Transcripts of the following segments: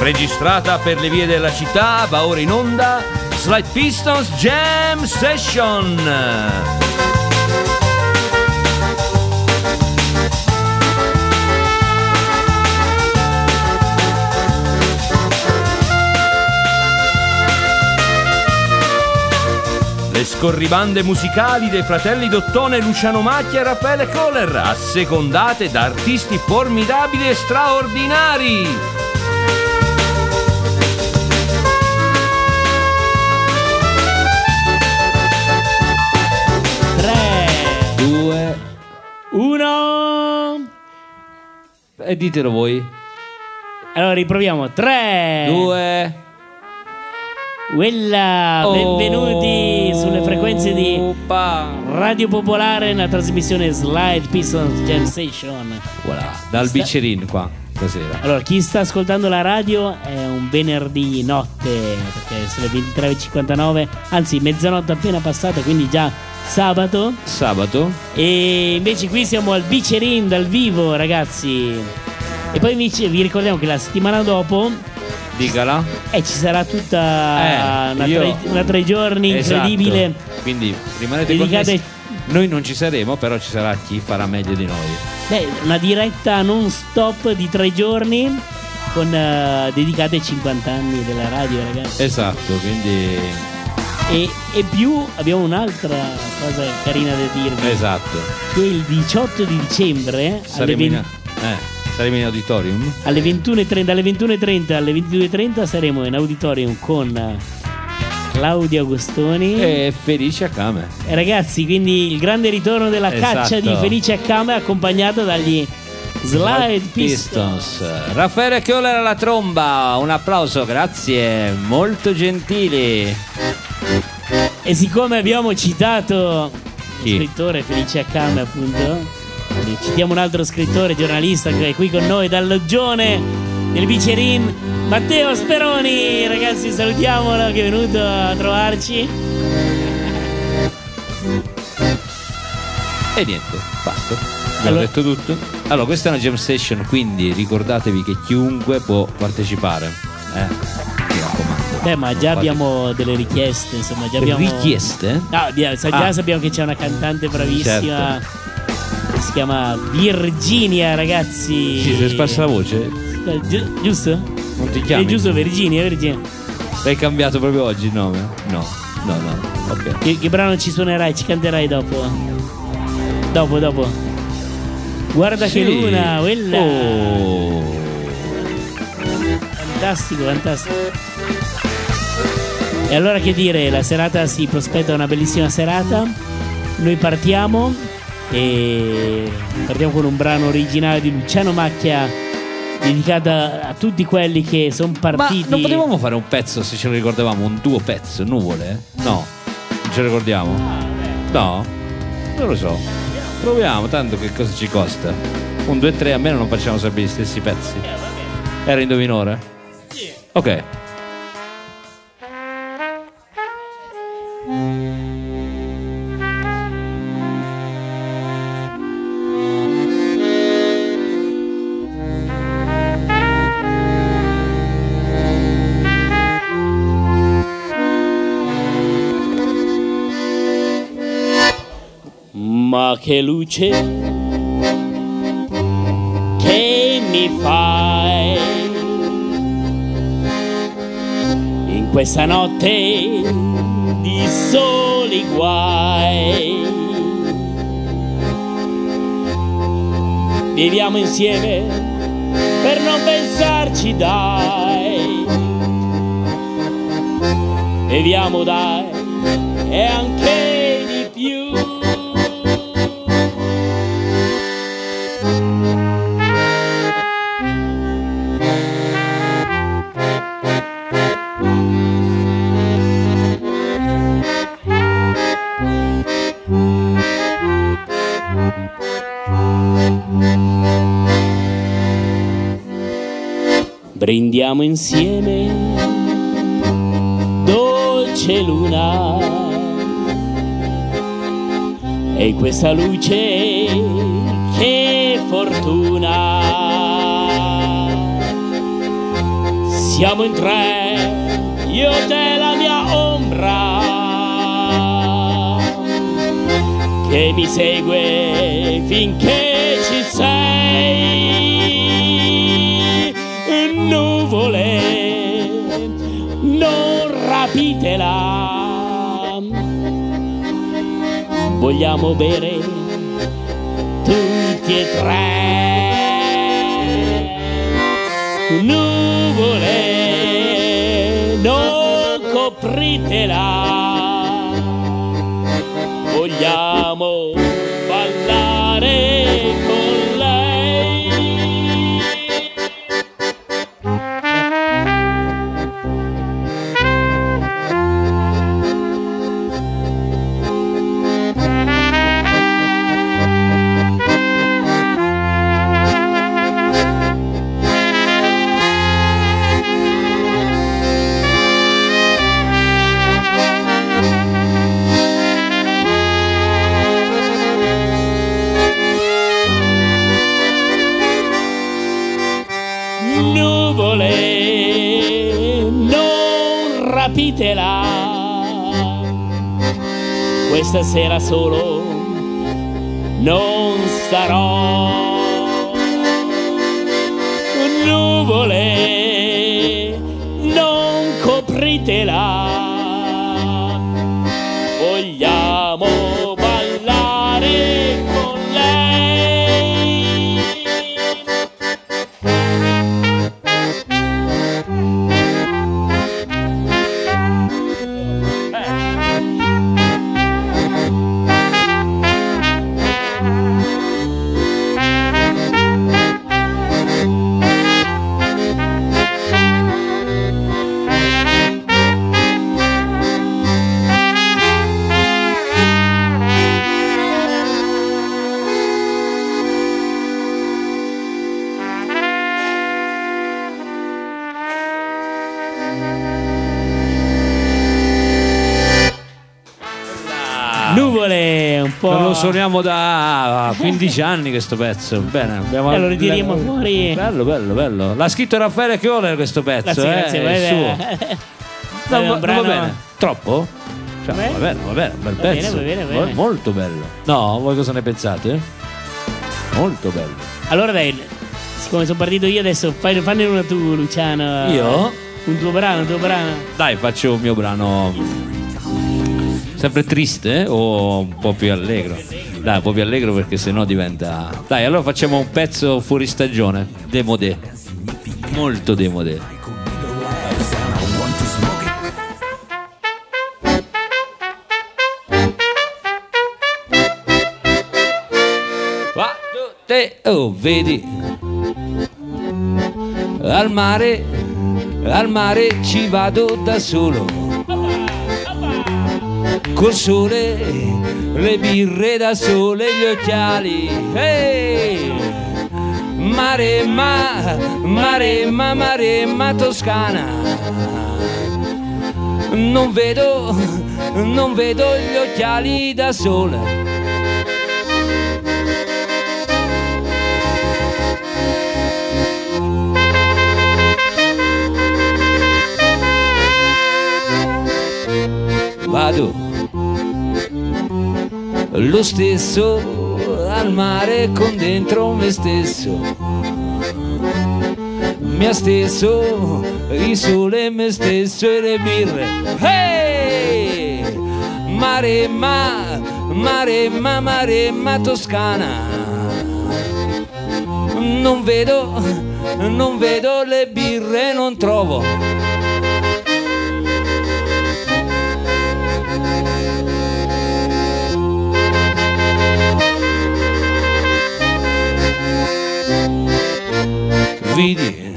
registrata per le vie della città, va ora in onda Slight Pistons Jam Session. Le scorribande musicali dei fratelli Dottone, Luciano Macchia e Raffaele Kohler, assecondate da artisti formidabili e straordinari. Tre, 2, 1. e ditelo voi. Allora riproviamo. 3, 2. Benvenuti sulle frequenze di Radio Popolare nella trasmissione Slide Pistons Jam Session. Voilà, dal Bicerin qua stasera. Allora, chi sta ascoltando la radio è un venerdì notte, perché sono le 23:59, anzi mezzanotte appena passata, quindi già sabato. E invece qui siamo al Bicerin dal vivo, ragazzi. E poi vi ricordiamo che la settimana dopo Dicala. ci sarà tutta una 3 giorni incredibile. Esatto. Quindi rimanete connessi. Noi non ci saremo, però ci sarà chi farà meglio di noi. Una diretta non stop di 3 giorni con dedicate ai 50 anni della radio, ragazzi. Esatto, quindi e più abbiamo un'altra cosa carina da dirvi. esatto. Che il 18 di dicembre Saremo in auditorium alle 21:30, dalle 21:30 alle 22:30 saremo in auditorium con Claudio Agostoni e Felice Akame. E ragazzi, quindi il grande ritorno della caccia di Felice Akame, accompagnato dagli Slide Pistons. Raffaele Kohler alla tromba, un applauso, grazie, molto gentili. E siccome abbiamo citato lo scrittore Felice Akame, appunto, citiamo un altro scrittore, giornalista che è qui con noi dal loggione del Bicerin, Matteo Speroni. Ragazzi, salutiamolo, che è venuto a trovarci. E niente, basta. Abbiamo detto tutto. Allora, questa è una jam session, quindi ricordatevi che chiunque può partecipare. Mi raccomando. Ma già abbiamo delle richieste, insomma, già abbiamo richieste? No, già sappiamo che c'è una cantante bravissima. Certo. Si chiama Virginia, ragazzi. Sì, si è sparsa la voce. Giusto? Non ti chiami? È giusto, Virginia. L'hai cambiato proprio oggi il nome? No. Ok. Che brano ci suonerai? Ci canterai dopo? Dopo. Guarda che luna, quella. Fantastico. E allora che dire? La serata si prospetta una bellissima serata. Noi partiamo con un brano originale di Luciano Macchia, dedicata a tutti quelli che sono partiti. Ma non potevamo fare un pezzo, se ce lo ricordavamo, un duo pezzo, Nuvole? No, non ce lo ricordiamo? No? Non lo so. Proviamo, tanto che cosa ci costa? 1, 2, 3, almeno non facciamo sempre gli stessi pezzi. Era in do minore? Sì. Ok. Ma che luce che mi fai in questa notte di soli guai. Viviamo insieme per non pensarci, dai. Beviamo, dai, e anche di più. Brindiamo insieme, dolce luna, e questa luce, che fortuna, Siamo in tre, io te la mia ombra, che mi segue finché ci sei. Nuvole, non rapitela, vogliamo bere tutti e tre. Nuvole, non copritela, vogliamo ballare con lei. Nuvole, non rapitela, questa sera solo non starò. Nuvole, non copritela, vogliamo ballare con lei. Nuvole, un po'. Non lo suoniamo da 15 anni questo pezzo. Bene, abbiamo lo ritiriamo fuori. Bello, bello, bello. L'ha scritto Raffaele Chioler questo pezzo, Grazie, è il suo. No, va bene. Troppo? Cioè, va bene, un bel pezzo. Va bene. Molto bello. No, voi cosa ne pensate? Molto bello. Allora dai, siccome sono partito io adesso fanne una tu, Luciano. Io? Un tuo brano. Dai, faccio un mio brano. Sempre triste o un po' più allegro? Dai, un po' più allegro perché sennò diventa. Dai, allora facciamo un pezzo fuori stagione. Démodé. Molto démodé. Oh, vedi, al mare ci vado da solo, col sole, le birre da sole, gli occhiali, hey! Maremma Toscana, non vedo gli occhiali da sole. Vado lo stesso al mare con dentro me stesso, mia stesso, il sole, me stesso e le birre. Hey! Maremma Toscana, non vedo le birre, non trovo. Vidi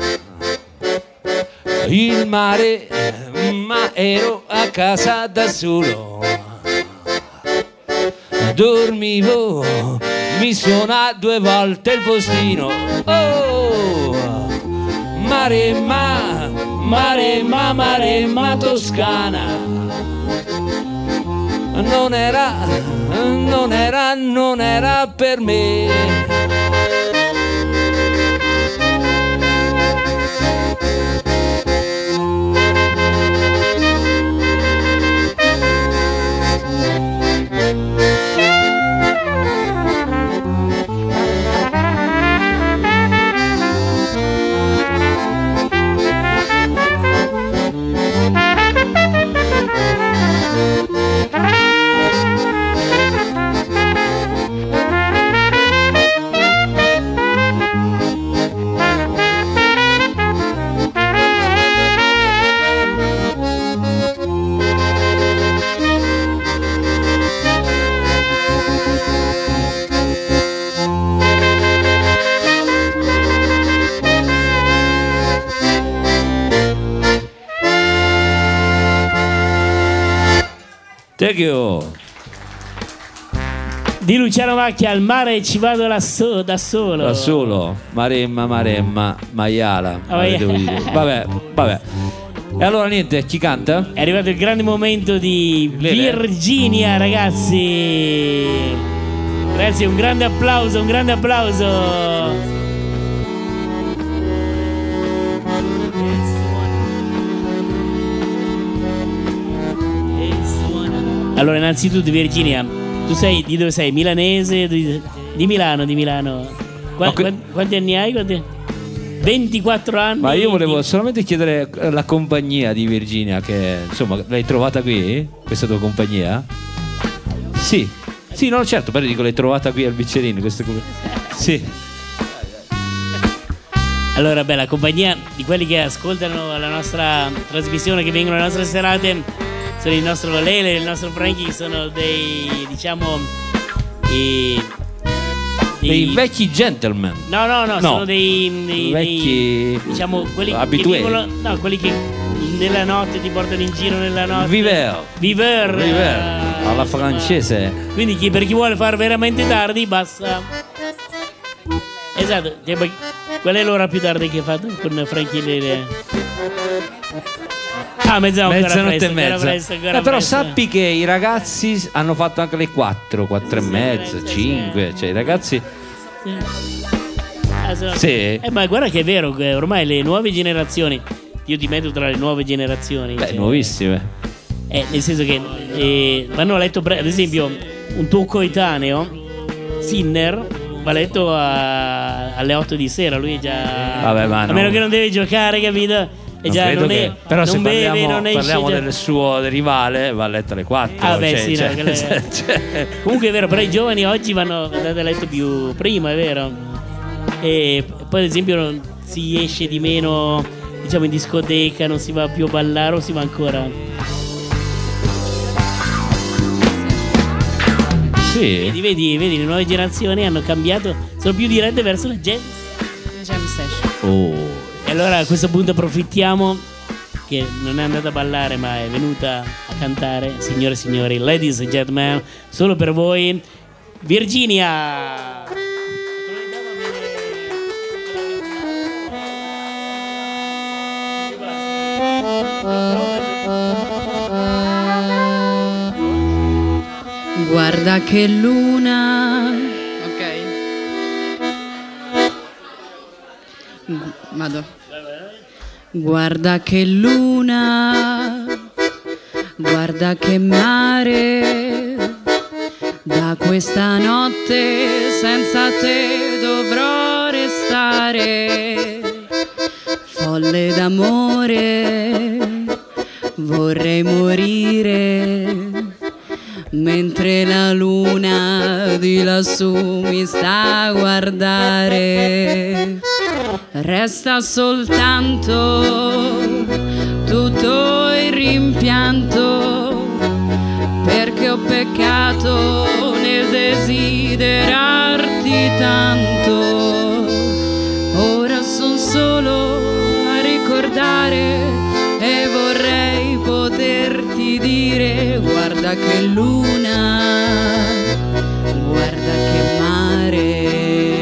il mare, ma ero a casa da solo, dormivo, mi suona 2 volte il postino. Oh, Maremma Toscana, non era per me. Thank you. Di Luciano Macchia, al mare ci vado da solo. Da solo. Maremma, maiala. Vabbè. E allora niente, chi canta? È arrivato il grande momento di Virginia, ragazzi. Ragazzi, un grande applauso. Allora, innanzitutto Virginia, tu sei di dove sei? Milanese? Di Milano. Quanti anni hai? 24 anni. Ma io volevo solamente chiedere la compagnia di Virginia, che insomma l'hai trovata qui? Questa tua compagnia? Sì, no, certo, però dico l'hai trovata qui al Biccerini. Sì. Allora, la compagnia di quelli che ascoltano la nostra trasmissione, che vengono alle nostre serate, sono il nostro Lele, il nostro Frankie, che sono dei, diciamo, dei vecchi gentleman. No, sono dei vecchi, diciamo, quelli abitué. che vivono, quelli che nella notte ti portano in giro nella notte. Viver alla francese. Quindi per chi vuole fare veramente tardi, basta. Esatto. Qual è l'ora più tardi che hai fatto con Frankie Lele? Mezzanotte e mezza. Però presto. sappi che i ragazzi hanno fatto anche le 4 e mezza, 5. Cioè i ragazzi. Sì. Ma guarda che è vero che ormai le nuove generazioni, io ti metto tra le nuove generazioni. Nuovissime. Nel senso che vanno a letto ad esempio un tuo coetaneo, Sinner, va a letto alle 8 di sera. Lui è già. Vabbè, ma a meno che non deve giocare, capito? Però se beve, parliamo del suo rivale, va a letto alle 4. Comunque è vero, però i giovani oggi andate a letto più prima, è vero. E poi ad esempio non si esce di meno, diciamo, in discoteca, non si va più a ballare, o si va ancora? Sì. Vedi, le nuove generazioni hanno cambiato, sono più dirette verso la jam session. E allora a questo punto approfittiamo che non è andata a ballare ma è venuta a cantare, signore e signori, ladies and gentlemen, solo per voi, Virginia. Guarda che luna. Vado. Guarda che luna, guarda che mare, da questa notte senza te dovrò restare. Folle d'amore, vorrei morire, mentre la luna di lassù mi sta a guardare. Resta soltanto tutto il rimpianto, perché ho peccato nel desiderarti tanto. Ora son solo a ricordare e vorrei poterti dire: guarda che luna, guarda che mare.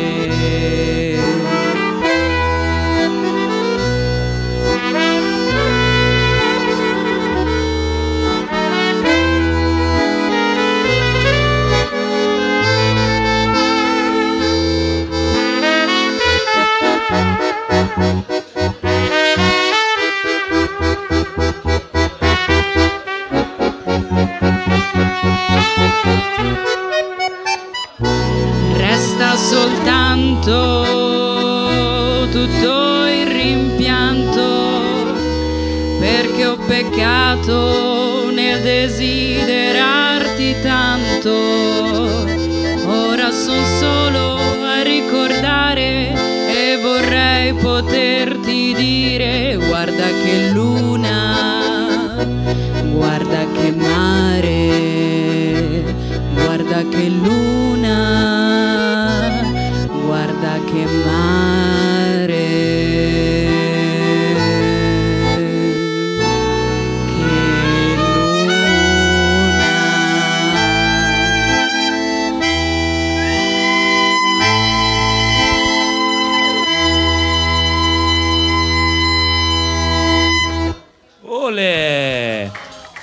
Resta soltanto tutto il rimpianto, perché ho peccato nel desiderarti tanto. Ora son solo a ricordare e vorrei poterti dire: guarda che luna, guarda che mare, guarda che luna, guarda che mare, che luna.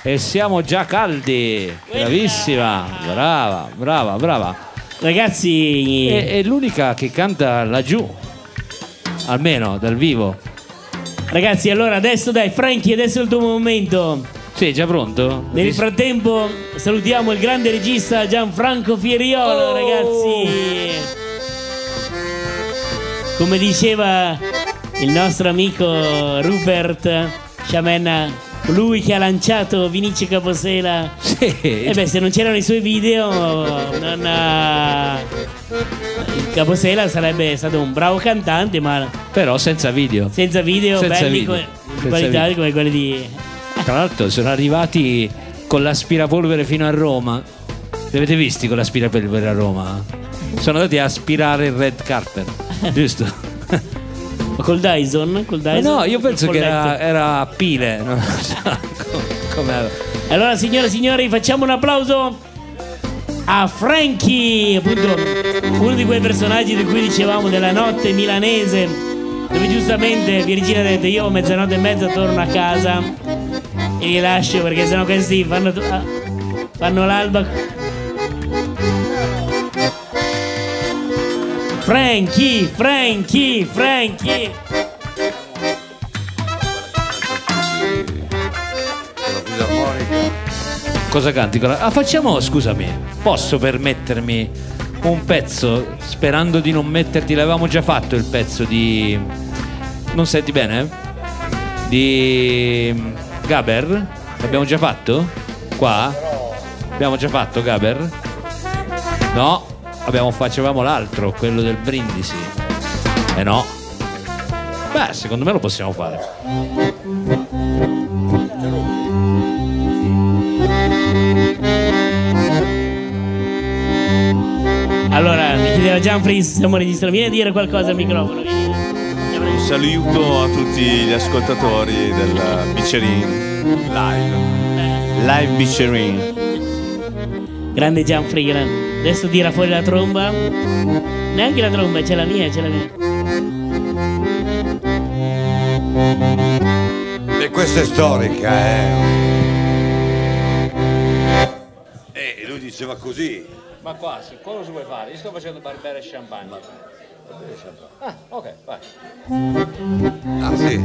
E siamo già caldi. Bravissima, brava. Ragazzi, È l'unica che canta laggiù, almeno dal vivo. ragazzi, allora adesso dai, Frankie, adesso è il tuo momento. Sì, è già pronto? Nel frattempo salutiamo il grande regista Gianfranco Fieriolo, ragazzi. Come diceva il nostro amico Rupert Sciamenna, lui che ha lanciato Vinicio Caposela. Sì. E beh, se non c'erano i suoi video, il Caposela sarebbe stato un bravo cantante, ma Però senza video. senza video belli di qualità come quelli di... Tra l'altro sono arrivati con l'aspirapolvere fino a Roma. Li avete visti con l'aspirapolvere a Roma? Sono andati a aspirare il red carpet, giusto? Col Dyson? No, io penso che era a pile. Non so com'era. Allora, signore e signori, facciamo un applauso a Frankie, appunto uno di quei personaggi di cui dicevamo della notte milanese, dove giustamente Virginia ha detto: io a mezzanotte e mezza torno a casa e li lascio perché sennò questi fanno l'alba. Frankie. Cosa canti? Facciamo, scusami, posso permettermi un pezzo, sperando di non metterti, l'avevamo già fatto il pezzo di... Non senti bene? Di Gaber? L'abbiamo già fatto? Qua? Abbiamo già fatto Gaber? No? Facevamo l'altro, quello del Brindisi. No. Beh, secondo me lo possiamo fare. Allora, mi chiedeva Gianfrey se stiamo registrando. Vieni a dire qualcosa al microfono. Un saluto a tutti gli ascoltatori del Bicerin Live Bicerin. Grande Gianfrey, grande. Adesso tira fuori la tromba. Neanche la tromba, c'è la mia. E questa è storica, lui diceva così. Ma qua, cosa vuoi fare? Io sto facendo Barbera e Champagne. Ah, ok, vai. Ah, sì.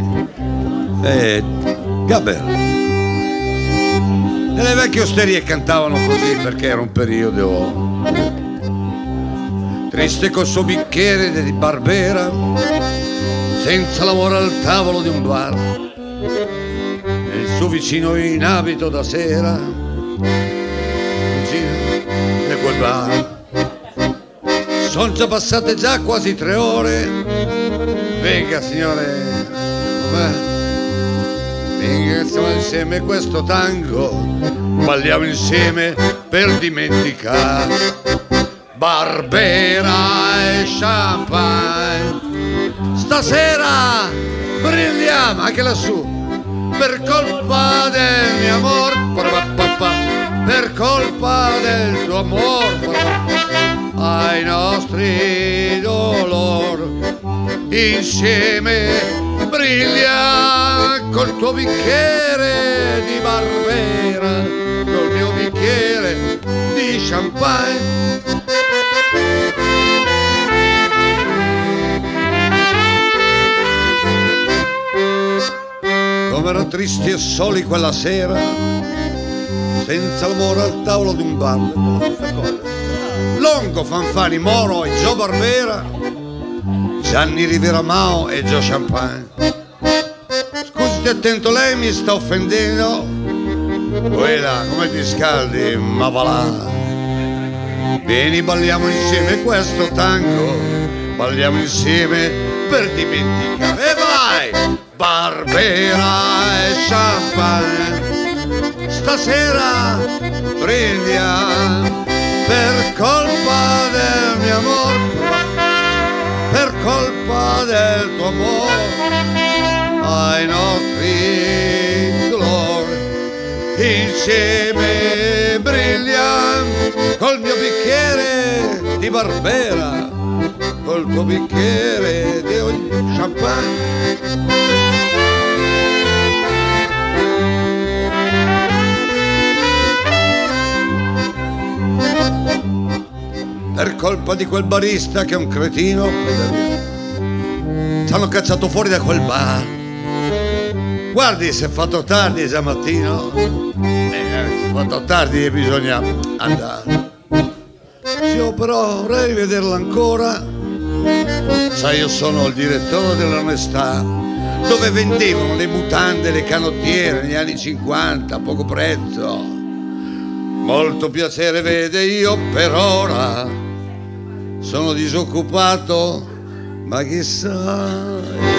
Gaber. Nelle vecchie osterie cantavano così perché era un periodo triste col suo bicchiere di Barbera, senza lavoro al tavolo di un bar, e il suo vicino in abito da sera, vicino di quel bar. Sono già passate quasi 3 ore. Venga signore, venga, siamo insieme questo tango, balliamo insieme per dimenticare Barbera e Champagne. Stasera brilliamo anche lassù per colpa del mio amor, per colpa del tuo amor, ai nostri dolor insieme brilla col tuo bicchiere di Barbera, col mio bicchiere di champagne. Come erano tristi e soli quella sera, senza l'amore al tavolo di un bar. Longo, Fanfani, Moro e Gio Barbera, Gianni Rivera Mao e Gio Champagne. Scusi, attento, lei mi sta offendendo. Quella, come ti scaldi, ma va là. Vieni, balliamo insieme questo tango, balliamo insieme per dimenticare. E vai! Barbera e Champagne, stasera brilliamo per colpa del mio amor, per colpa del tuo amore, ai nostri dolori insieme brilliamo col mio bicchiere di Barbera, col tuo bicchiere di champagne. per colpa di quel barista che è un cretino. Ci hanno cacciato fuori da quel bar. Guardi, si è fatto tardi stamattina. Si è fatto tardi e bisogna andare. Io però vorrei vederla ancora. Sai, io sono il direttore dell'Onestà, dove vendevano le mutande e le canottiere negli anni 50 a poco prezzo. Molto piacere, vede, io per ora sono disoccupato, ma chissà,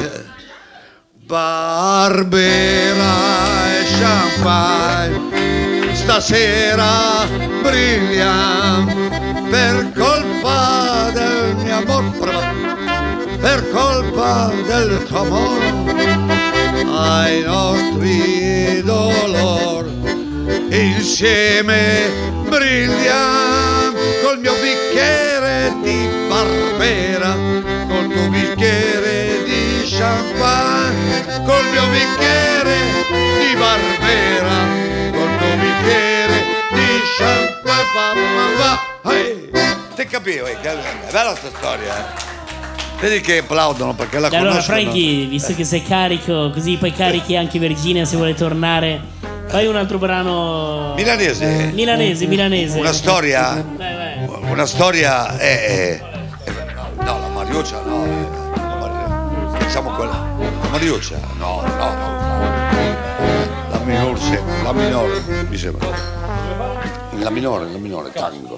Barbera e champagne stasera brilliamo per colpa del mio amor, per colpa del tuo amore, ai nostri dolori insieme brilliamo col mio bicchiere di Barbera, col tuo bicchiere di champagne, col mio bicchiere di Barbera, col tuo bicchiere di champagne. Hey, ti capivo, è bella sta storia, eh? Vedi che applaudono perché la conoscono. Allora Frankie, visto che sei carico, così poi carichi anche Virginia se vuole tornare, fai un altro brano milanese. Milanese. Una storia. Vai. Una storia è no, la Mariuccia no. Facciamo quella. La Mariuccia, no. La minore, mi sembra. La minore, tango.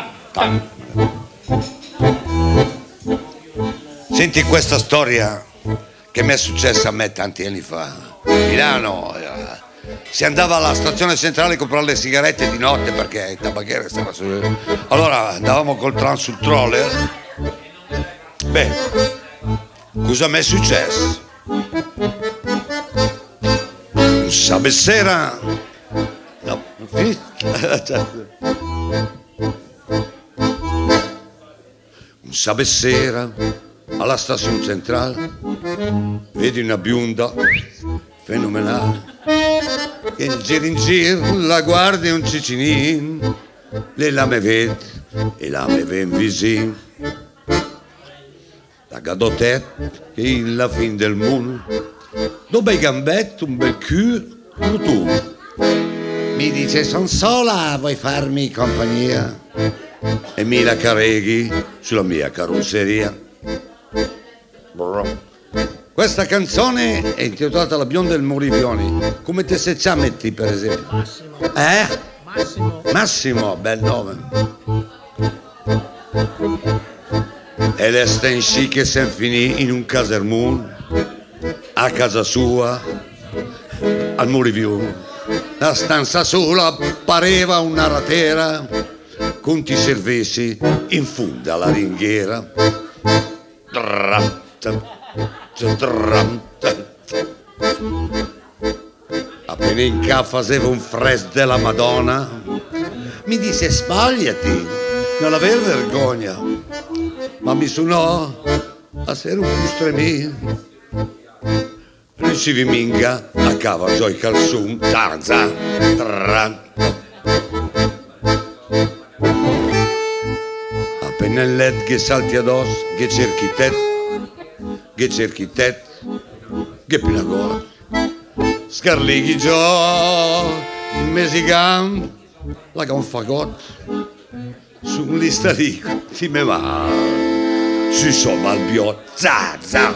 Senti questa storia che mi è successa a me tanti anni fa. A Milano si andava alla stazione centrale a comprare le sigarette di notte perché il tabacchiere stava su. Allora andavamo col tram sul troller. Beh, cosa mi è successo? Un sabato sera. No, un sabato sera alla stazione centrale vedi una bionda fenomenale che in giro la guardi un cicinin, lei la me vede e la me vede vicino, la gadotette che è la fin del mondo, due bei gambetti, un bel culo, tu mi dice son sola, vuoi farmi compagnia? E mi la carreghi sulla mia carrozzeria. Questa canzone è intitolata La bionda del Morivioni. Come te se ci metti, per esempio? Massimo, bel nome. E le sta in sci che se finì in un casermone a casa sua al Morivioni. La stanza sola pareva una ratera con ti servisi in fondo alla ringhiera. Appena in ca faceva un fres della Madonna, mi disse spogliati, non aver vergogna, ma mi suonò a sera un po' stremì. Ricevi minga a cava gioi calzun Tarzan. Appena il led che salti addosso, che cerchi te, che pinagola, scarlighi già, il mesigam, la gonfagott, su un listalico, ti me va, si somma al biot, za.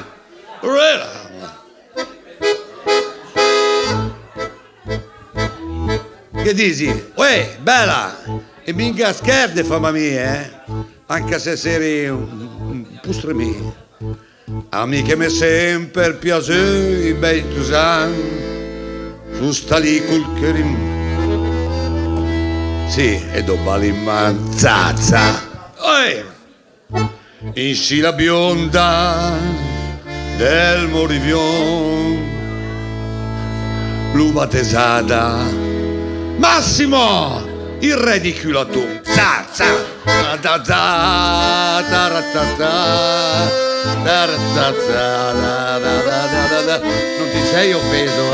Che dici? Uè, bella! E minchia scherde famma mia, anche se sei un pustremi. Amiche me sempre piace i bei tusan, su sta lì col cherim. Sì, e dopo l'imman, za. In sci la bionda del Morivion, l'uva tesata. Massimo, il re di culatù. Za. Non ti sei offeso,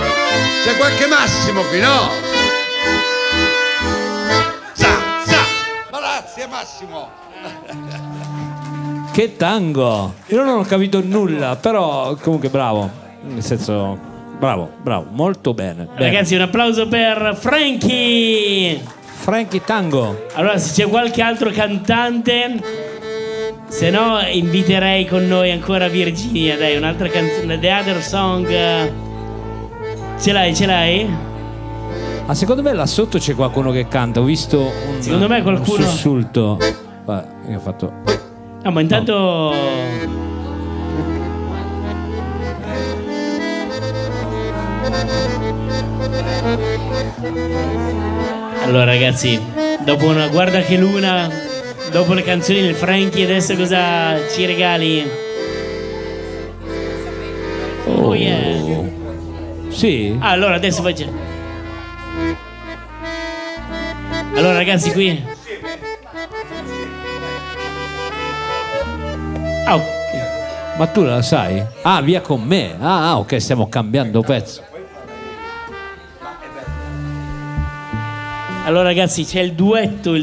C'è qualche Massimo qui, no? Za. Grazie Massimo. Che tango! Io non ho capito nulla, però comunque bravo. Nel senso, bravo, molto bene. Ragazzi, un applauso per Frankie Tango. Allora, se c'è qualche altro cantante, se no inviterei con noi ancora Virginia, dai, un'altra canzone, The Other Song. Ce l'hai? Ah, secondo me là sotto c'è qualcuno che canta. Ho visto un, secondo me qualcuno, un sussulto. Vabbè, io ho fatto. Ah, ma intanto no. Allora ragazzi, dopo una Guarda che luna, dopo le canzoni del Frankie, adesso cosa ci regali? Oh yeah. Sì. Ah, allora adesso facciamo. Allora ragazzi, qui oh. Ma tu la sai? Ah, via con me. Ah, ok, stiamo cambiando pezzo. Allora ragazzi, c'è il duetto.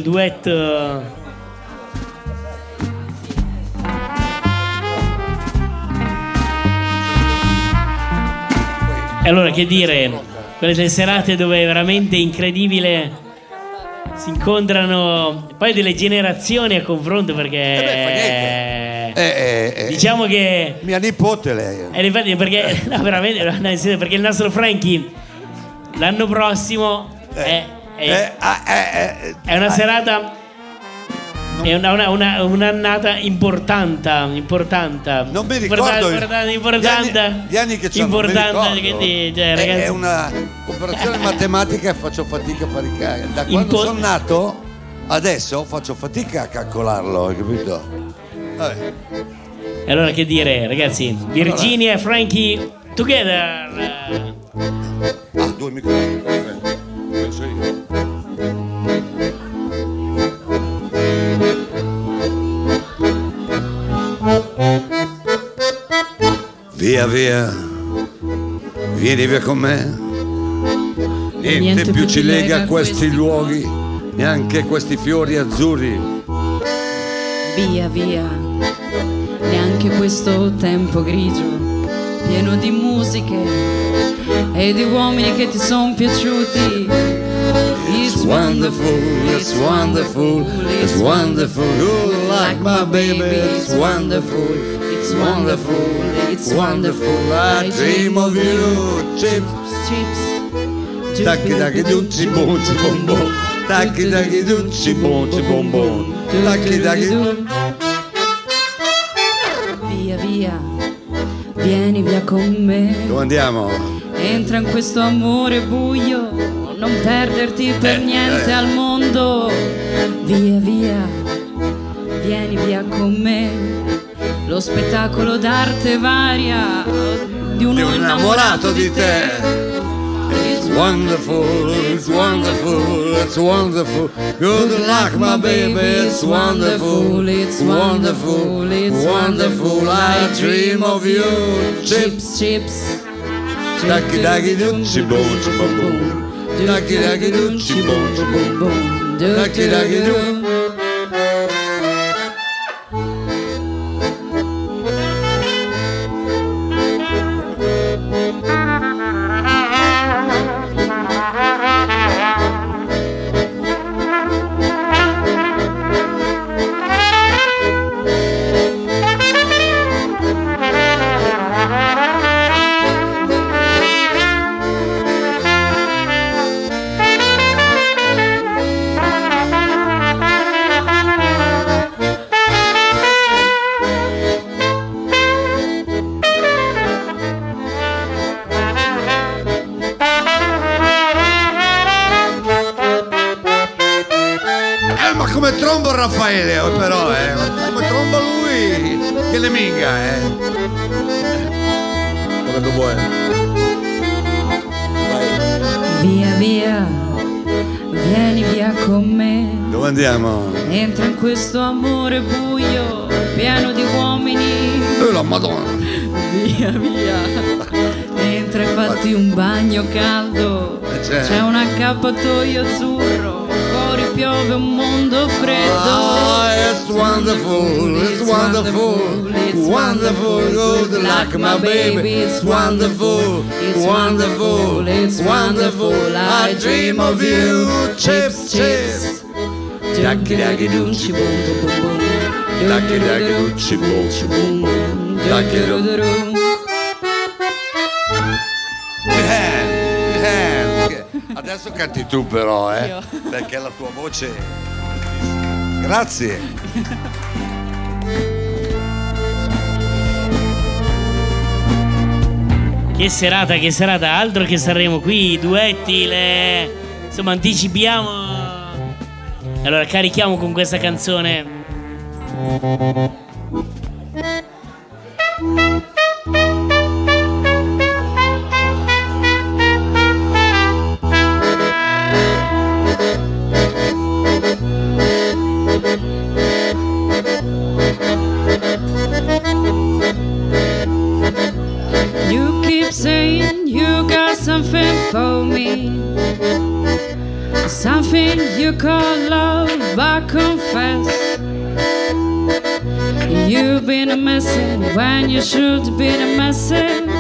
E allora che dire, quelle delle serate dove è veramente incredibile, si incontrano poi delle generazioni a confronto, perché diciamo che mia nipote lei. infatti perché no, veramente, perché il nostro Frankie l'anno prossimo è una serata, è un'annata importante. Non mi ricordo importante, gli anni che c'è, quindi cioè, ragazzi, è una operazione matematica e faccio fatica a fare da quando sono nato adesso faccio fatica a calcolarlo, hai capito? Vabbè. E allora che dire, ragazzi, Virginia e Frankie together. 2 microfoni, penso io. Via, vieni via con me. Niente più ci lega a questi luoghi, neanche questi fiori azzurri. Via, neanche questo tempo grigio, pieno di musiche e di uomini che ti sono piaciuti. It's wonderful, it's wonderful, it's wonderful. You like my baby, it's wonderful, it's wonderful, it's wonderful. I dream of you. Chips, tacchi tacchi ducci bonci bonbon, tacchi tacchi ducci bonci bonbon, tacchi tacchi. Via, vieni via con me. Dove andiamo? Entra in questo amore buio, non perderti per niente al mondo. Via, vieni via con me. Lo spettacolo d'arte varia di uno innamorato di te. It's wonderful, it's wonderful, it's wonderful. Good luck my baby, it's wonderful, it's wonderful, it's wonderful. I dream of you. Chips, tacchi tacchi ducci bonci bonbon, tacchi tacchi ducci bonci bonbon, tacchi tacchi ducci. Come trombo Raffaele, però come trombo lui che le minga, come tu vuoi. Via, vieni via con me. Dove andiamo? Entra in questo amore buio, pieno di uomini. La Madonna. Via, entra e fatti un bagno caldo. C'è un accappatoio azzurro, fuori piove un mondo freddo. wonderful, it's wonderful, it's wonderful, good luck my baby, it's wonderful, it's wonderful, it's wonderful, I dream of you, chips, chips. Ducky ducky doo chi boom boom boom boom. Ducky ducky doo chi boom chi boom. Ducky doo doo doo. Adesso canti tu però, perché la tua voce. Grazie. Che serata, altro che Sanremo qui, duetti, insomma anticipiamo. Allora carichiamo con questa canzone. You keep saying you got something for me, something you call love, but confess you've been a messing when you should have been a messing.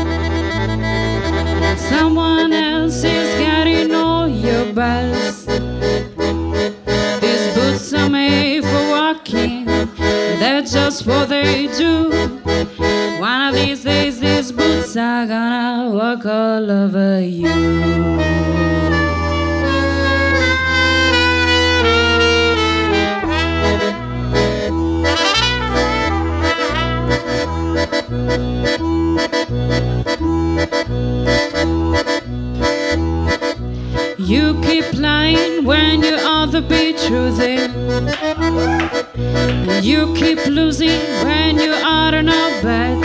Someone else is getting all your best. These boots are made for walking, that's just what they do. One of these days these boots are gonna walk all over you. You keep lying when you ought to be truthing, and you keep losing when you ought to know bet.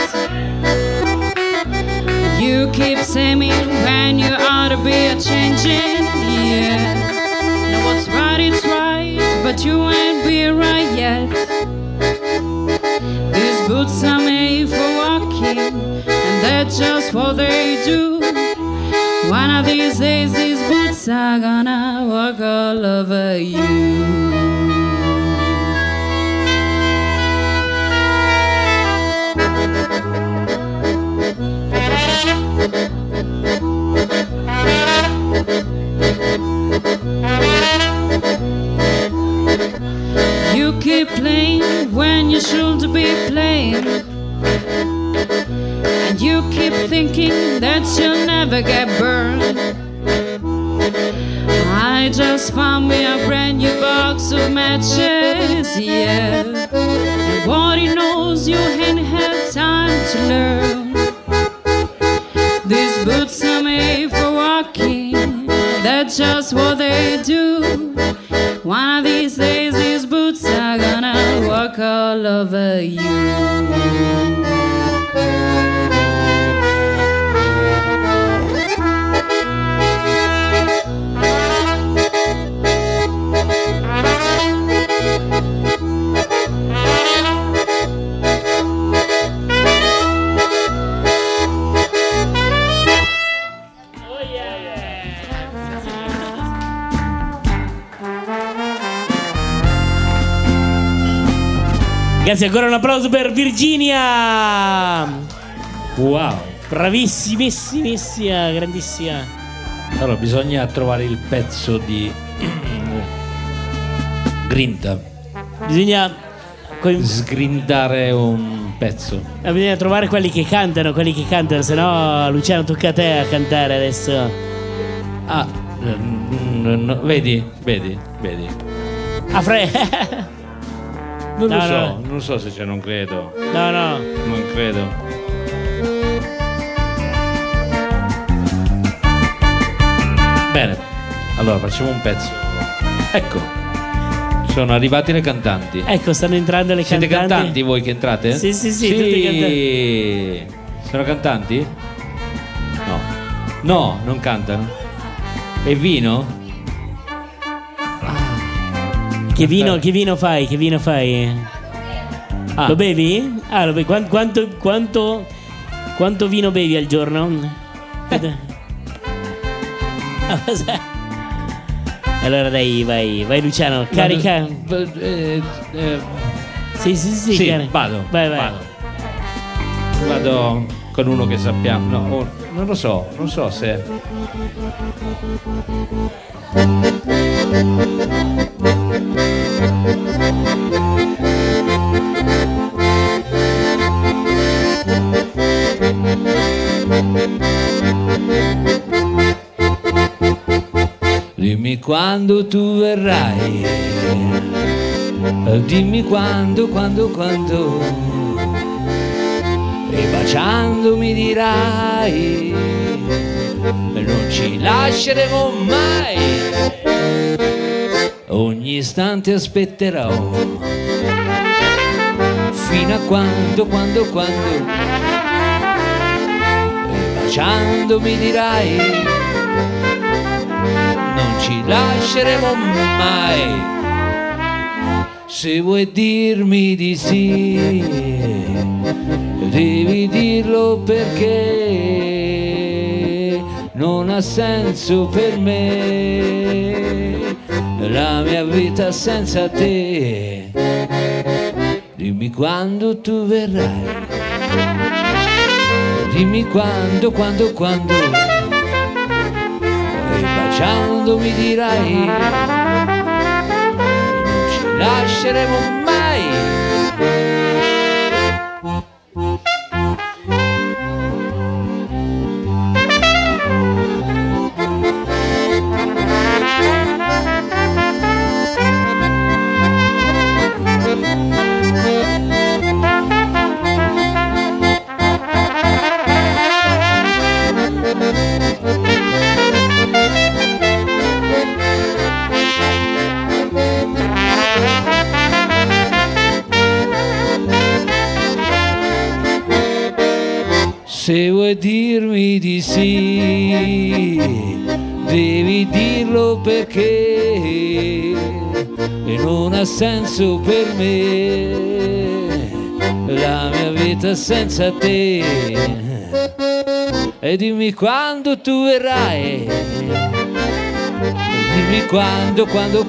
You keep saying when you ought to be a changing, yeah. Know what's right is right, but you ain't be right yet. These boots are made for walking, and that's just what they do. One of these days these boots are gonna walk all over you. You keep playing when you should be playing, and you keep thinking that you'll never get burned. I just found me a brand new box of matches, yeah. And what he knows you ain't had time to learn. These boots are made for walking, that's just what they do. One of these days these boots are gonna walk all over you. Grazie, ancora un applauso per Virginia. Wow, bravissimissima, grandissima. Allora bisogna trovare il pezzo di grinta. Bisogna sgrindare un pezzo. Bisogna trovare quelli che cantano, se no Luciano tocca a te a cantare adesso. Ah, no, vedi. Non so se c'è, non credo. No. Non credo. Bene, allora facciamo un pezzo. Ecco, sono arrivati le cantanti. Ecco, stanno entrando le cantanti. Siete cantanti voi che entrate? Sì, tutti cantanti. Sono cantanti? No, non cantano. E vino? Che vino fai? Ah. Lo bevi? Ah, lo bevi. Quanto vino bevi al giorno? Allora dai, vai Luciano, carica. Sì, Sì, vado. Vai. Vado con uno che sappiamo. No, non lo so se. Dimmi quando tu verrai, dimmi quando, e baciando mi dirai, non ci lasceremo mai, ogni istante aspetterò, fino a quando, e baciando mi dirai, non ci lasceremo mai. Se vuoi dirmi di sì, devi dirlo perché non ha senso per me la mia vita senza te. Dimmi quando tu verrai, dimmi quando, e baciando mi dirai, non ci lasceremo mai. Se vuoi dirmi di sì, devi dirlo perché non ha senso per me la mia vita senza te. E dimmi quando tu verrai, dimmi quando,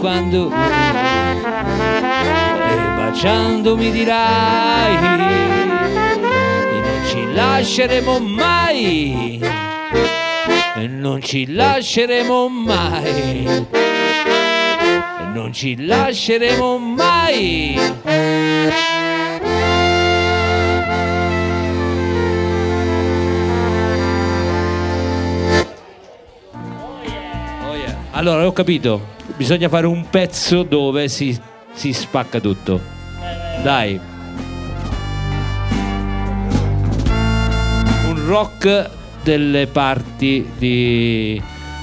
e baciando mi dirai, ci lasceremo mai, non ci lasceremo mai, non ci lasceremo mai. Oh yeah. Allora, ho capito, bisogna fare un pezzo dove si spacca tutto. Dai. Rock delle parti di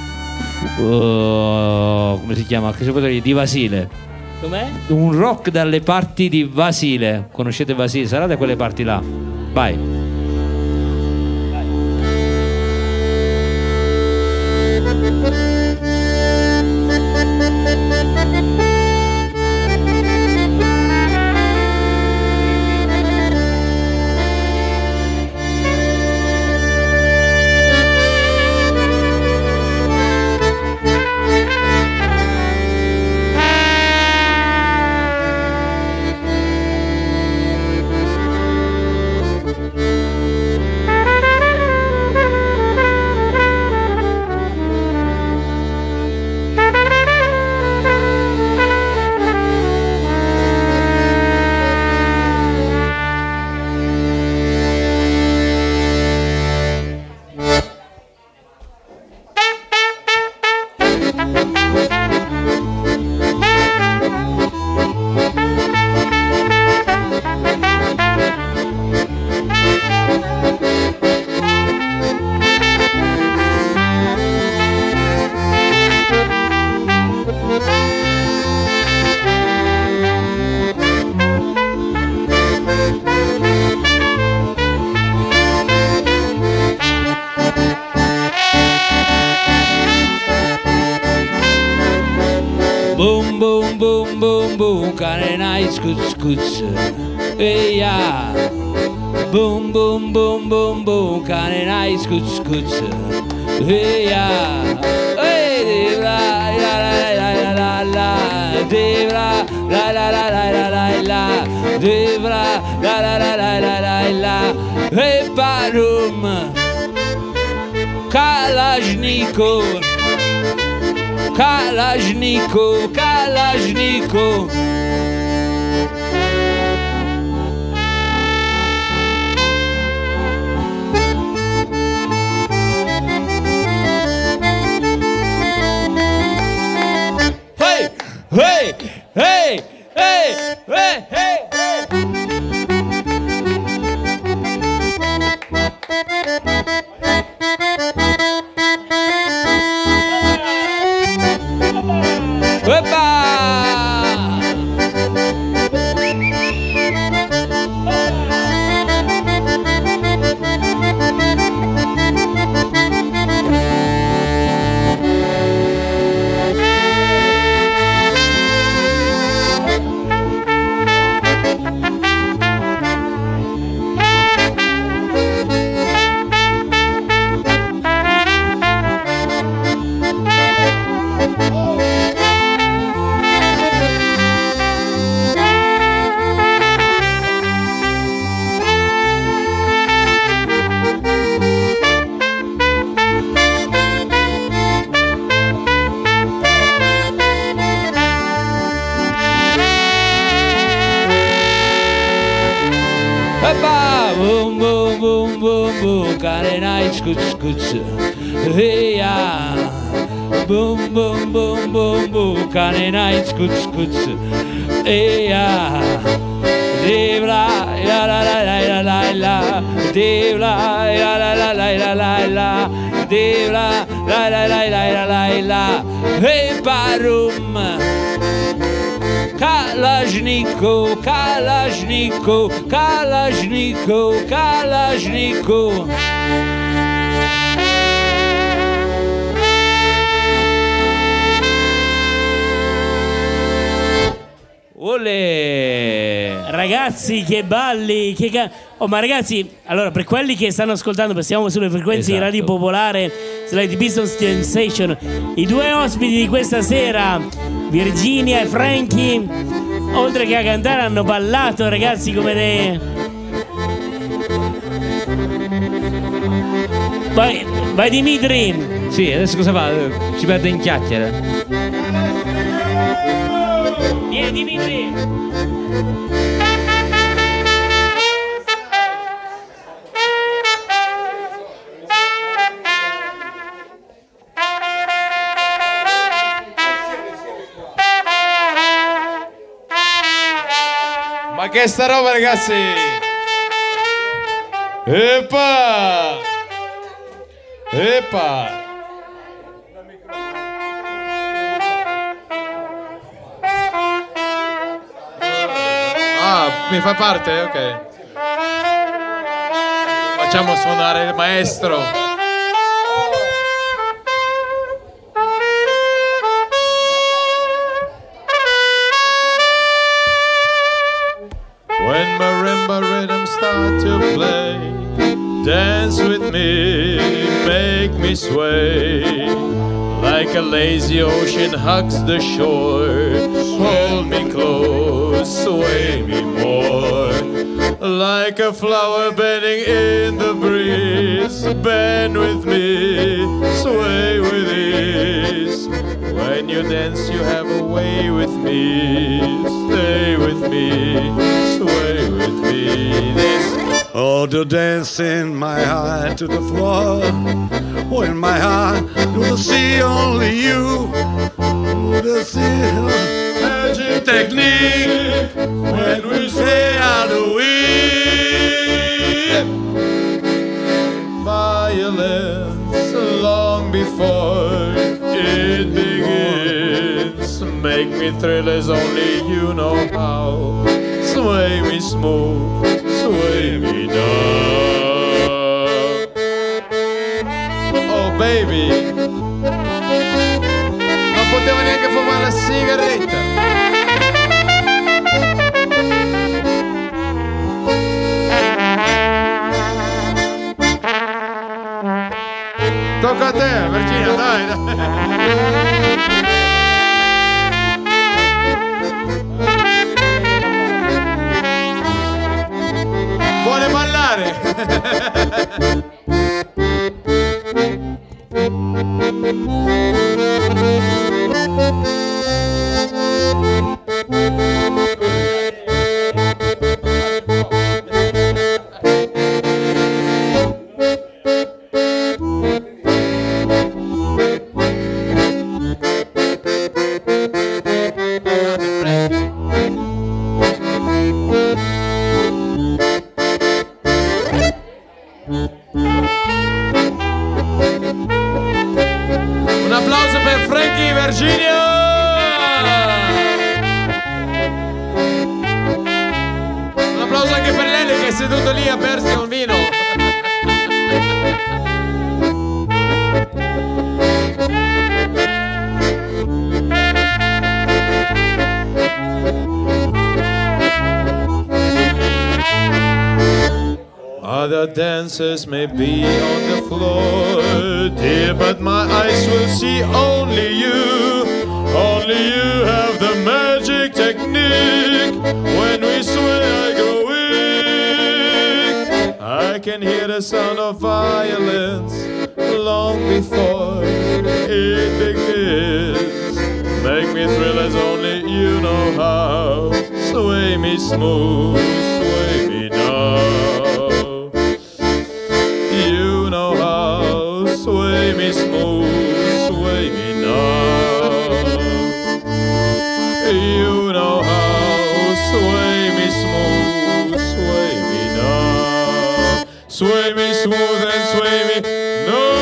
come si chiama? Che si può dire? Di Vasile. Com'è? Un rock dalle parti di Vasile. Conoscete Vasile? Sarà da quelle parti là. Vai. Boom, boom, boom, boom, boom, Kare night, scoots, scoots, hey yeah. Boom, boom, boom, boom, boom, Kare night, scoots, scoots, hey yeah. Hey, la la la la la la la, la la la la la la la. la devra la e parum Kalashnikov Hey, hey, hey, hey, hey, boom, boom, boom, boom, boom, Kare night, scoots, scoots, hey, yeah. Boom, boom, boom, boom, boom, Kare night, scoots, scoots, hey, yeah. Devla, la la la la la la, Devla, la la la la la la, Devla, la la la la la la, hey, parum. Kalashnikov, Kalashnikov, Kalashnikov, Kalashnikov. Olè! Ragazzi, che balli! Oh, ma ragazzi, allora, per quelli che stanno ascoltando, siamo sulle frequenze di Radio Popolare, sulla di Business Station, i due ospiti di questa sera, Virginia e Frankie, oltre che a cantare hanno ballato, ragazzi, come dei... Vai Dimitri! Sì, adesso cosa fa? Ci perde in chiacchiere. Vieni Dimitri! Ma che sta roba, ragazzi? Epa! Epa! Ah, mi fa parte? Ok. Facciamo suonare il maestro. When marimba rhythms start to play, dance with me, make me sway. Like a lazy ocean hugs the shore, hold me close, sway me more. Like a flower bending in the breeze, bend with me, sway with ease. When you dance you have a way with me, stay with me, sway with me. Oh, to dance in my heart to the floor, oh, in my heart to the sea, only you, to the sea. Magic technique, when we say how do we. Violence long before it begins, make me thrill as only you know how. Sway me smooth, sway me down. Oh baby, non poteva neanche fumare la sigaretta. Tocca a te, Virginia, dai, dai. ballare. Un applauso per Frankie Virginia. Un applauso anche per Lele che è seduto lì a bersi un vino. Other dancers may be on the floor, dear, but my eyes will see only you. Only you have the magic technique. When we sway, I go weak. I can hear the sound of violence long before it begins. Make me thrill as only you know how. Sway me smooth, sway me now. You know how, sway me smooth, sway me now. You know how, sway me smooth, sway me now. Sway me smooth and sway me now.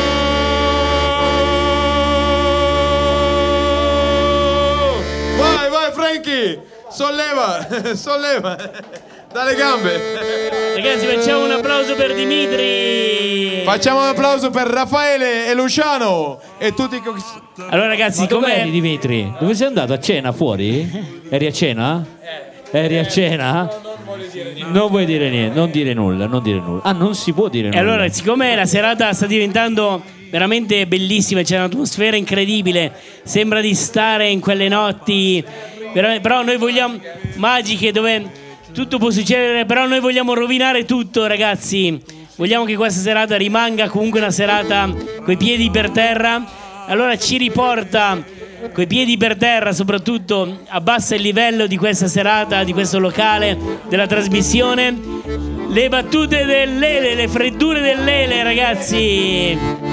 Vai, vai Frankie, solleva, solleva. Dalle gambe. Ragazzi, facciamo un applauso per Dimitri. Facciamo un applauso per Raffaele e Luciano e tutti. Allora ragazzi, Com'è Dimitri? Dove sei andato? A cena fuori? Eri a cena? Eri a cena? Non vuoi dire niente, non dire nulla, non dire nulla. Ah, non si può dire nulla. E allora, siccome la serata sta diventando veramente bellissima, c'è un'atmosfera incredibile, sembra di stare in quelle notti però noi vogliamo magiche dove tutto può succedere, però noi vogliamo rovinare tutto, ragazzi. Vogliamo che questa serata rimanga comunque una serata coi piedi per terra. Allora ci riporta coi piedi per terra, soprattutto abbassa il livello di questa serata, di questo locale, della trasmissione. Le battute del Lele, le freddure del Lele, ragazzi.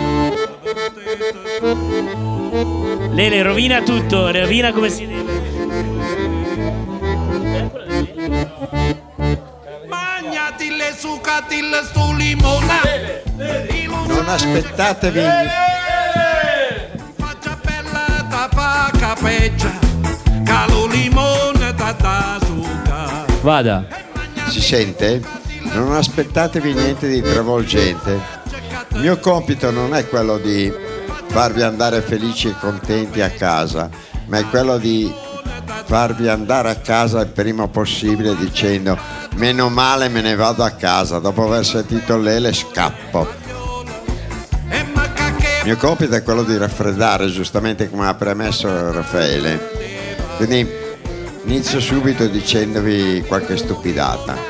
Lele rovina tutto, rovina come si deve. Magnatille, sucatille su limona. Non aspettatevi. Faccia bella tapa capeggia. Calo limone tata suca. Vada. Si sente? Non aspettatevi niente di travolgente. Il mio compito non è quello di farvi andare felici e contenti a casa, ma è quello di farvi andare a casa il prima possibile dicendo: meno male me ne vado a casa, dopo aver sentito Lele scappo. Il mio compito è quello di raffreddare, giustamente come ha premesso Raffaele. Quindi inizio subito dicendovi qualche stupidata.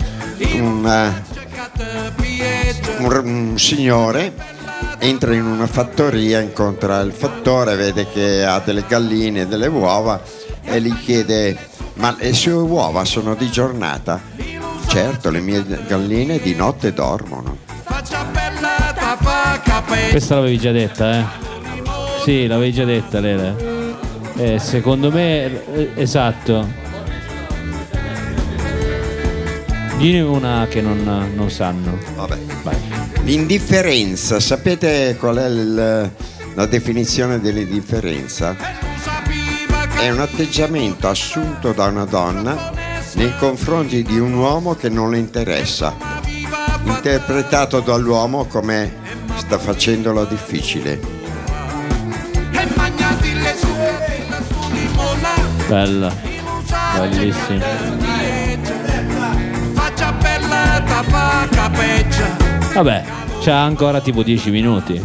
Un signore entra in una fattoria, incontra il fattore, vede che ha delle galline e delle uova e gli chiede: ma le sue uova sono di giornata? Certo, le mie galline di notte dormono. Questa l'avevi già detta, eh? Sì, l'avevi già detta, Lele. Secondo me, esatto. Dine una che non sanno. Vabbè. Vai. L'indifferenza, sapete qual è la definizione dell'indifferenza? È un atteggiamento assunto da una donna nei confronti di un uomo che non le interessa, interpretato dall'uomo come sta facendolo difficile. Bella, bellissima. Vabbè, c'ha ancora tipo 10 minuti.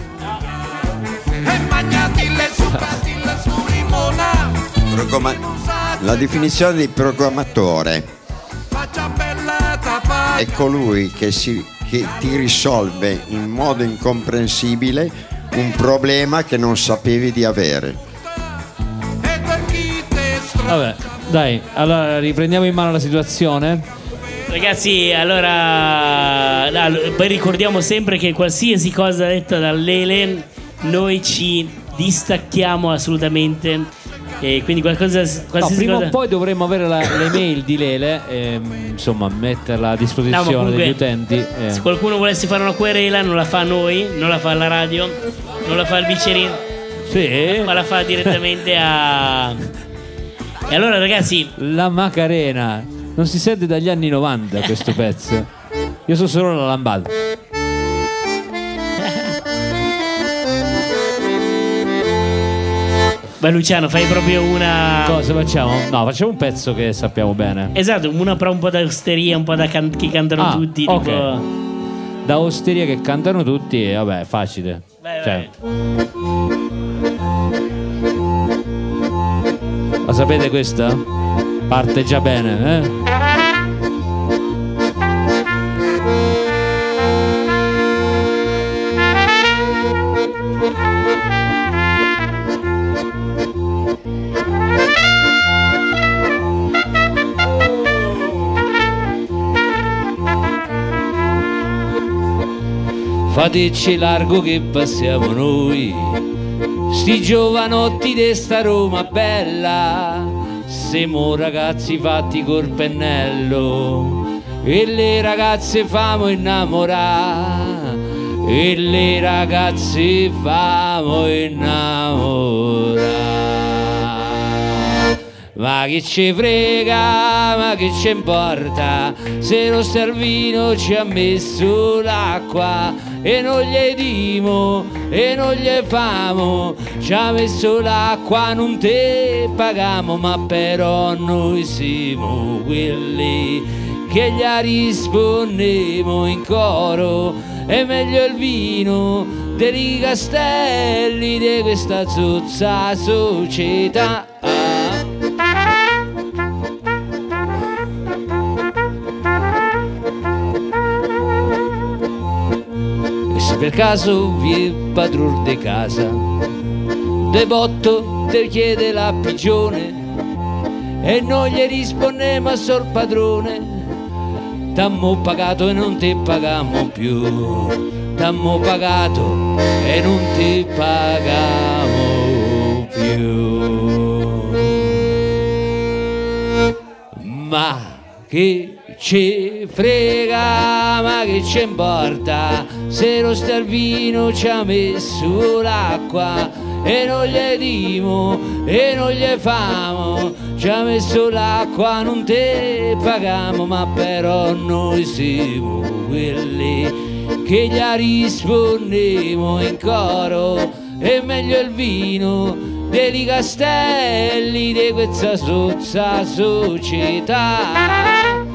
La definizione di programmatore: è colui che ti risolve in modo incomprensibile un problema che non sapevi di avere. Vabbè, dai, allora riprendiamo in mano la situazione. Ragazzi, allora poi ricordiamo sempre che qualsiasi cosa detta da Lele noi ci distacchiamo assolutamente. E quindi prima o poi dovremmo avere le mail di Lele e, insomma, metterla a disposizione comunque, degli utenti. Se qualcuno volesse fare una querela, non la fa noi, non la fa la radio, non la fa il Vicerin, sì, ma la fa direttamente a. E allora, ragazzi, la Macarena non si sente dagli anni 90 questo pezzo. Io so solo la lambada. Beh, Luciano, fai proprio una. Cosa facciamo? No, facciamo un pezzo che sappiamo bene. Esatto, una però un po' da osteria, un po' da che cantano tutti. Ok. Tipo. Da osteria che cantano tutti, e vabbè, facile. Vai. La sapete questa? Parte già bene, eh? Fateci largo che passiamo noi, sti giovanotti de sta Roma bella, siamo ragazzi fatti col pennello e le ragazze famo innamorare, e le ragazze famo innamorare. Ma che ci frega, ma che ci importa, se lo Salvino ci ha messo l'acqua e non gli dimo e non gli famo, ci ha messo l'acqua, non te pagamo, ma però noi siamo quelli che gli rispondemo in coro, è meglio il vino dei castelli di questa zozza società. Per caso vi è padrone de casa, de botto te chiede la pigione e non gli rispondemo a sor padrone, t'ammo pagato e non ti pagamo più, t'ammo pagato e non ti pagamo più. Ma che ci frega, ma che ci importa, se lo Salvino ci ha messo l'acqua e non gli dimo e non gli famo, ci ha messo l'acqua, non te pagamo, ma però noi siamo quelli che gli rispondemo in coro, è meglio il vino dei castelli di questa sozza società.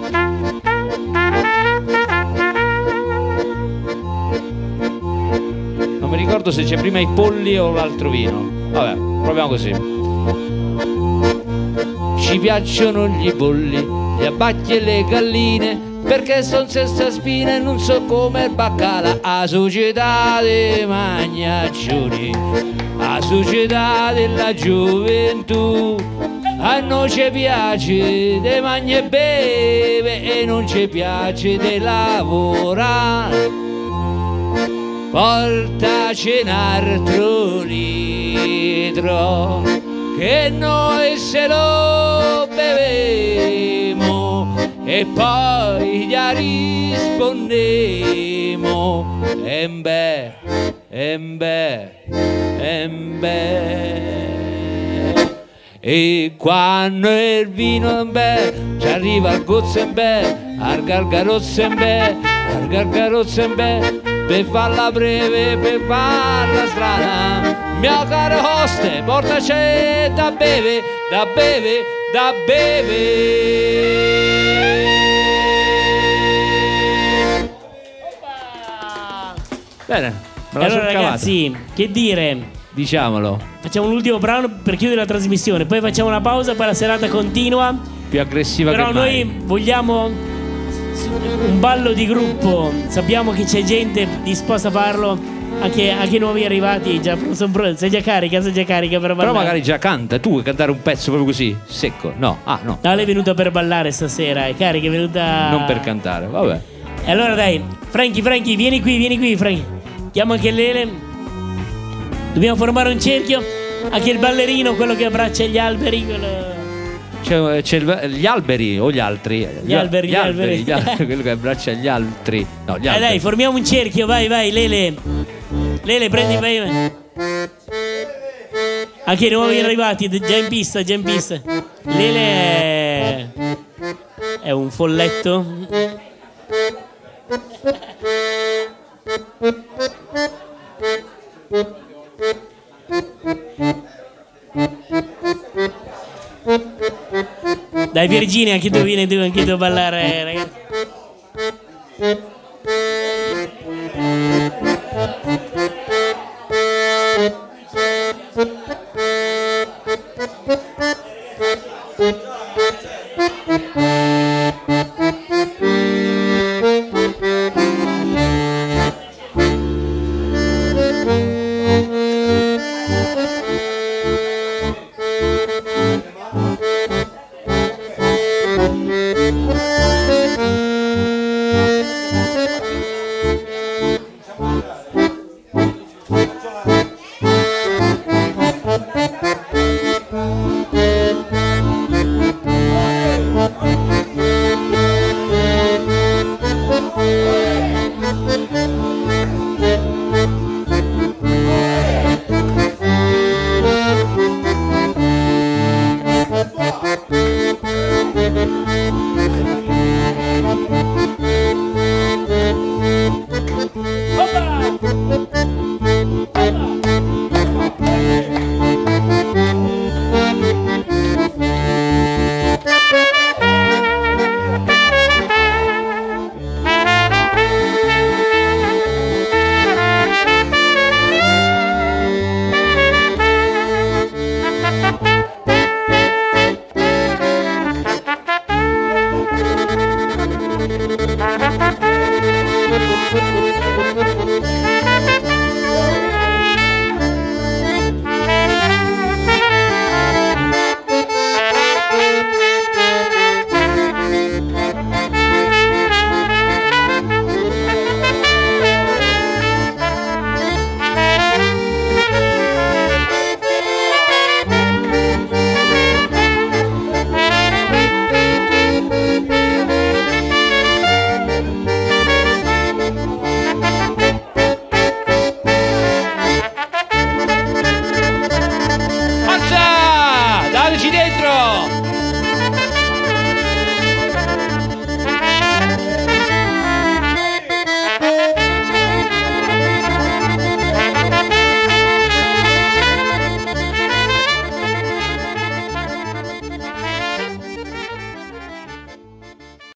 Non mi ricordo se c'è prima i polli o l'altro vino. Vabbè, proviamo così. Ci piacciono gli polli, gli abbacchi e le galline, perché son senza spine e non so come il baccalà. A società dei magnaccioni, a società della gioventù, a noi ci piace de mangia e beve e non ci piace de lavorare. Portaci un altro litro che noi se lo bevemo e poi gli rispondemo embe, embe, embe. E quando il vino embe ci arriva al gozzo embe, al gargarozzo embe, al gargarozzo embe, per farla breve, per farla strana, mio caro oste, portaci da beve, da beve, da beve. Bene, me la allora ragazzi, che dire? Diciamolo. Facciamo l'ultimo brano per chiudere la trasmissione, poi facciamo una pausa, poi la serata continua. più aggressiva Però che mai. noi vogliamo un ballo di gruppo. Sappiamo che c'è gente disposta a farlo. Anche nuovi arrivati già sono pronti. Sei già carica per ballare. Però magari già canta. Tu vuoi cantare un pezzo proprio così, secco? No. No, lei è venuta per ballare stasera. È carica, è venuta. Non per cantare, vabbè. E allora dai, Frankie, vieni qui, Frankie. Chiamo anche Lele. Dobbiamo formare un cerchio. Anche il ballerino, quello che abbraccia gli alberi, quello... C'è gli alberi o gli altri? Gli alberi. Quello che abbraccia gli altri. No, gli alberi. Dai, formiamo un cerchio, vai, Lele. Lele, prendi, vai. Anche i nuovi arrivati, già in pista. Lele è un folletto. Dai Virginia, anche tu vieni anche tu a ballare, ragazzi.